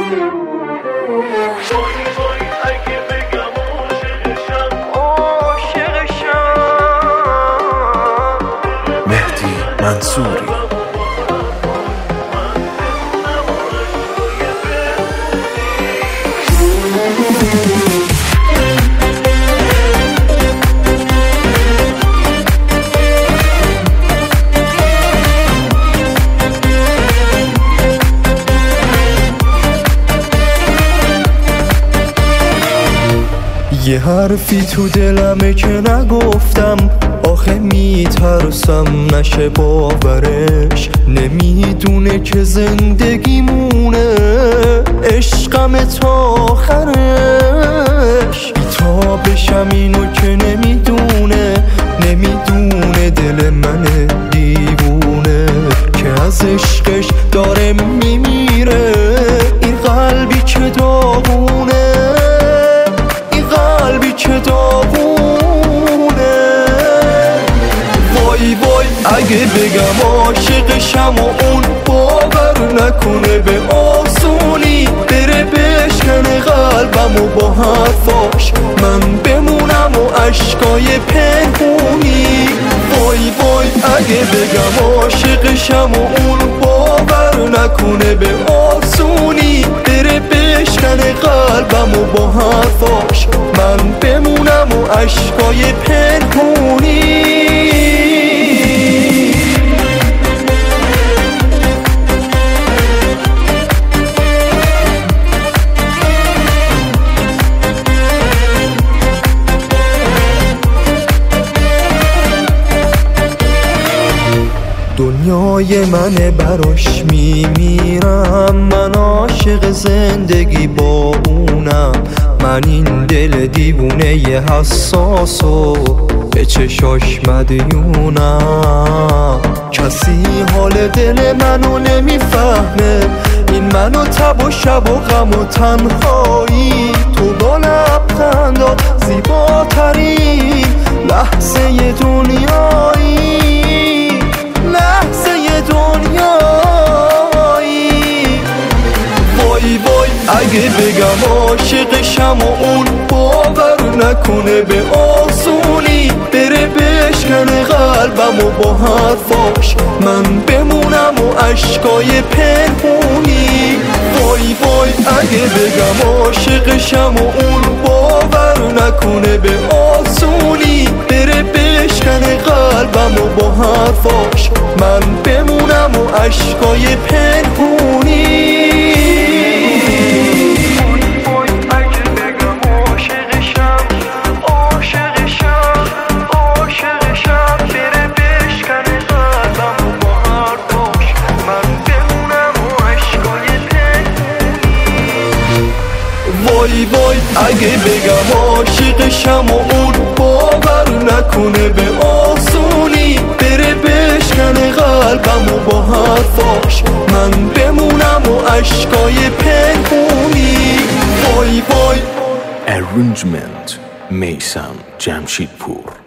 مهدی منصوری. یه حرفی تو دلمه که نگفتم، آخه میترسم نشه باورش. نمیدونه که زندگیمونه عشقم تا آخرش. بیتابشم اینو که نمیدونه دل من دیوونه که از عشقش داره میمیره. این قلبی که داغونه، که داغونه. وای وای اگه بگم عاشقشم و اون باور نکنه به آسونی، بره بشکنه قلبم و با حرفاش من بمونم و عشقای پنهونی. وای وای اگه بگم عاشقشم و اون باور نکنه به آسونی، بره بشکنه قلبم و با حرفاش من بمونم و عشقای پنهونی. دنیای منه براش میمیرم، من عاشق زندگی با اونم. من این دل دیوونه ی حساس و به چشاش مدیونم. کسی حال دل منو نمیفهمه، این منو تب و شب و غم و تنهایی. تو با لبخندات زیباترین لحظه دنیایی، لحظه دنیایی. وای وای اگه بگم عاشقشم و اون باور نکنه به آسونی، بره بشکنه قلبم و با حرفاش من بمونم و عشقای پنهونی. وای وای اگه بگم عاشقشم و اون باور نکنه به آسونی، بره بشکنه قلبم و با حرفاش من بمونم و عشقای پنهونی. وای وای اگه بگم عاشقشم و اون باور نکنه به آسونی، بره بشکنه قلبم و با حرفاش من بمونم و عشقای پنهونی. وای وای. Arrangement میثم جمشیدپور.